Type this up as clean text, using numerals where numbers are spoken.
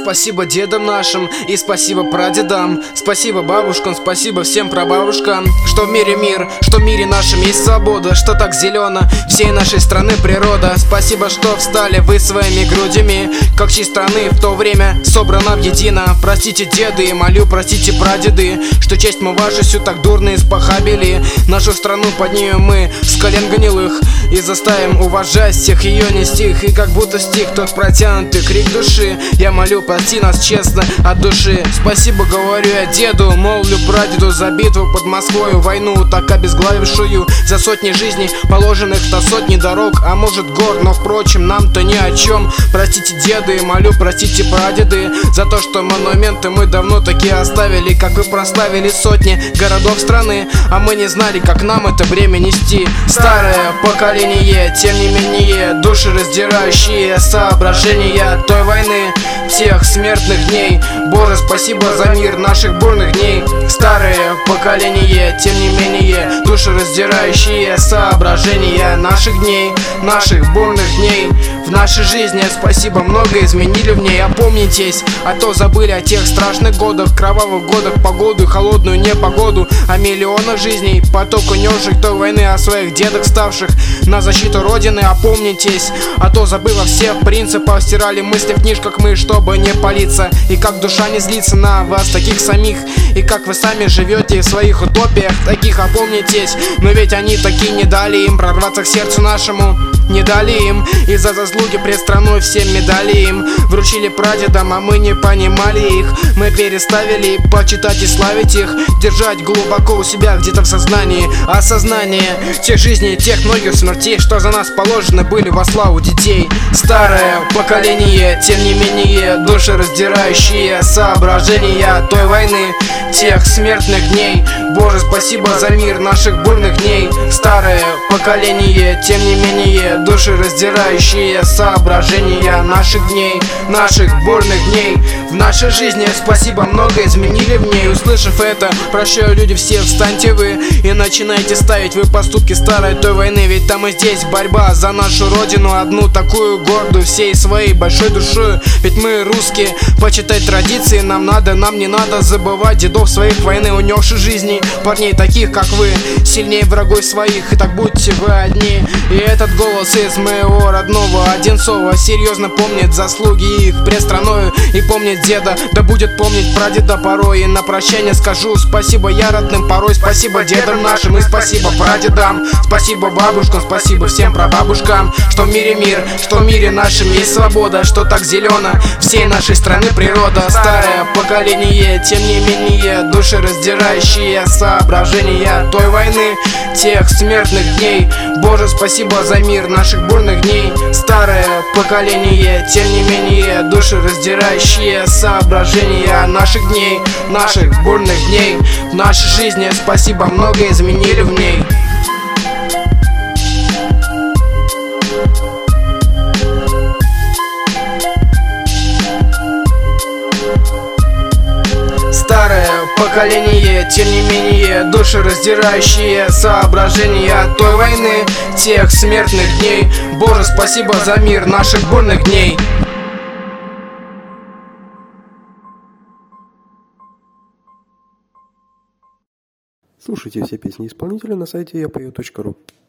спасибо дедам нашим и спасибо прадедам. Спасибо бабушкам, спасибо всем прабабушкам. Что в мире мир, что в мире нашем есть свобода, что так зелено всей нашей страны природа. Спасибо, что встали вы своими грудями, как часть страны в то время собрана в едино. Простите, деды, молю, простите, прадеды, что честь мы вашу всю так дурно испохабили. Нашу страну поднимем мы с колен гнилых и заставим уважать всех ее не стих. И как будто стих тот протянутый крик души. Я молю, прости нас честно от души. Спасибо говорю я деду, молвлю прадеду за битву под Москвою, войну так обезглавившую, за сотни жизней, положенных на сотни дорог, а может гор, но впрочем нам-то ни о чем. Простите, деды, молю, простите, прадеды, за то, что монументы мы давно такие оставили, как вы прославили сотни городов страны, а мы не знали, как нам это бремя нести. Старое поколение, тем не менее, души раздирающие соображения той войны, тех смертных дней. Боже, спасибо за мир наших бурных дней. Старое поколение, тем не менее, души раздирающие соображения наших дней, наших бурных дней. В нашей жизни, спасибо, много изменили в ней. Опомнитесь, а то забыли о тех страшных годах, кровавых годах, погоду и холодную непогоду, о миллионах жизней, поток унесших той войны, о своих дедах, ставших на защиту Родины. Опомнитесь, а то забыв о всех принципах, стирали мысли в книжках мы, чтобы не палиться. И как душа не злится на вас таких самих, и как вы сами живете в своих утопиях таких. Опомнитесь, но ведь они такие не дали им прорваться к сердцу нашему, не дали им, и за заслуги пред страной всем медали им вручили прадедам, а мы не понимали их. Мы переставили почитать и славить их, держать глубоко у себя где-то в сознании осознание тех жизней, тех многих смертей, что за нас положены были во славу детей. Старое поколение, тем не менее, души раздирающие соображения той войны, тех смертных дней. Боже, спасибо за мир наших бурных дней. Старое поколение, тем не менее, души раздирающие соображения наших дней, наших бурных дней. В нашей жизни, спасибо, много изменили в ней. Услышав это, прощаю, люди все, встаньте вы и начинайте ставить вы поступки старой той войны. Ведь там и здесь борьба за нашу родину, одну такую гордую всей своей большой душой. Ведь мы русские, почитать традиции нам надо, нам не надо забывать дедов своих войны унесших жизней, парней таких как вы, сильнее врагов своих, и так будьте вы одни. И этот голос из моего родного Одинцова серьезно помнит заслуги их пред страною и помнит деда, да будет помнить прадеда порой. И на прощание скажу спасибо я родным порой, спасибо дедам нашим и спасибо прадедам, спасибо бабушкам, спасибо всем прабабушкам. Что в мире мир, что в мире нашем есть свобода, что так зелено всей нашей страны природа. Старое поколение, тем не менее, души раздирающие соображения той войны, тех смертных дней. Боже, спасибо за мир наших бурных дней. Старое поколение, тем не менее, души раздирающие соображения наших дней, наших бурных дней. В нашей жизни, спасибо, много изменили в ней. Старое поколение, тем не менее, души раздирающие соображения той войны, тех смертных дней. Боже, спасибо за мир наших бурных дней. Слушайте все песни исполнителя на сайте yapою.ru.